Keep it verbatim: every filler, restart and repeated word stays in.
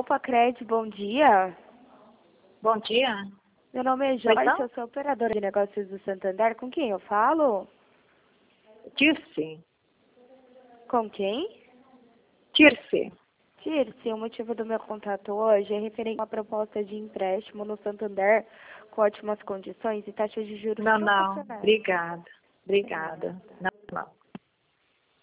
Alfa Cred, bom dia. Bom dia. Meu nome é Joyce, eu sou operadora de negócios do Santander. Com quem eu falo? Tirce. Com quem? Tirce. Tirce, o motivo do meu contato hoje é referente a uma proposta de empréstimo no Santander com ótimas condições e taxas de juros Não, não. promocionais. Obrigada. Obrigada. Não.